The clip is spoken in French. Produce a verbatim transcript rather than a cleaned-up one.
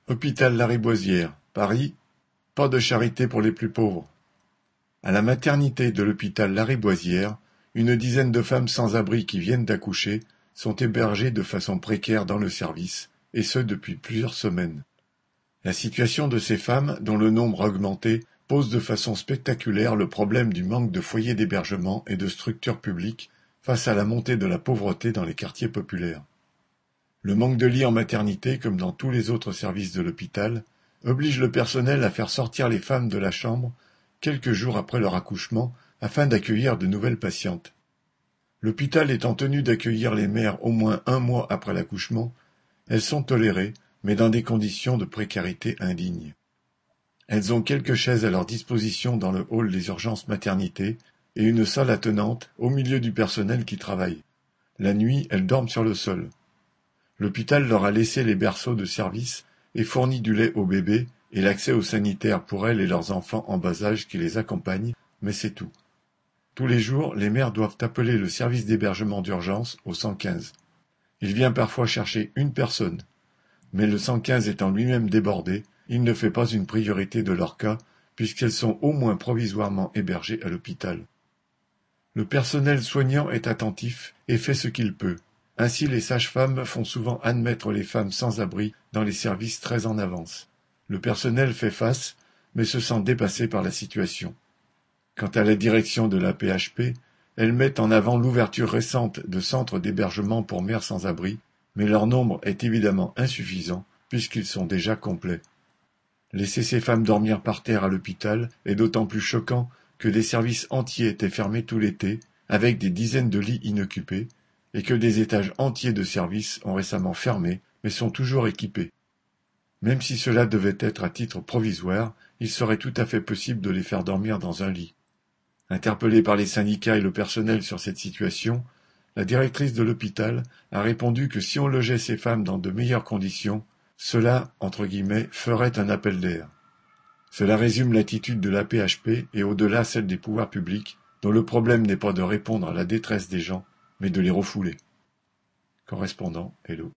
Hôpital Lariboisière, Paris, pas de charité pour les plus pauvres. À la maternité de l'hôpital Lariboisière, une dizaine de femmes sans abri qui viennent d'accoucher sont hébergées de façon précaire dans le service, et ce depuis plusieurs semaines. La situation de ces femmes, dont le nombre a augmenté, pose de façon spectaculaire le problème du manque de foyers d'hébergement et de structures publiques face à la montée de la pauvreté dans les quartiers populaires. Le manque de lits en maternité, comme dans tous les autres services de l'hôpital, oblige le personnel à faire sortir les femmes de la chambre quelques jours après leur accouchement afin d'accueillir de nouvelles patientes. L'hôpital étant tenu d'accueillir les mères au moins un mois après l'accouchement, elles sont tolérées, mais dans des conditions de précarité indignes. Elles ont quelques chaises à leur disposition dans le hall des urgences maternité et une salle attenante au milieu du personnel qui travaille. La nuit, elles dorment sur le sol. L'hôpital leur a laissé les berceaux de service et fournit du lait aux bébés et l'accès aux sanitaires pour elles et leurs enfants en bas âge qui les accompagnent, mais c'est tout. Tous les jours, les mères doivent appeler le service d'hébergement d'urgence au cent quinze. Il vient parfois chercher une personne, mais le cent quinze étant lui-même débordé, il ne fait pas une priorité de leur cas puisqu'elles sont au moins provisoirement hébergées à l'hôpital. Le personnel soignant est attentif et fait ce qu'il peut. Ainsi, les sages-femmes font souvent admettre les femmes sans abri dans les services très en avance. Le personnel fait face, mais se sent dépassé par la situation. Quant à la direction de la P H P, elle met en avant l'ouverture récente de centres d'hébergement pour mères sans abri, mais leur nombre est évidemment insuffisant puisqu'ils sont déjà complets. Laisser ces femmes dormir par terre à l'hôpital est d'autant plus choquant que des services entiers étaient fermés tout l'été, avec des dizaines de lits inoccupés, et que des étages entiers de services ont récemment fermé, mais sont toujours équipés. Même si cela devait être à titre provisoire, il serait tout à fait possible de les faire dormir dans un lit. Interpellée par les syndicats et le personnel sur cette situation, la directrice de l'hôpital a répondu que si on logeait ces femmes dans de meilleures conditions, cela, entre guillemets, ferait un appel d'air. Cela résume l'attitude de la P H P et au-delà celle des pouvoirs publics, dont le problème n'est pas de répondre à la détresse des gens, mais de les refouler. Correspondant, Hello.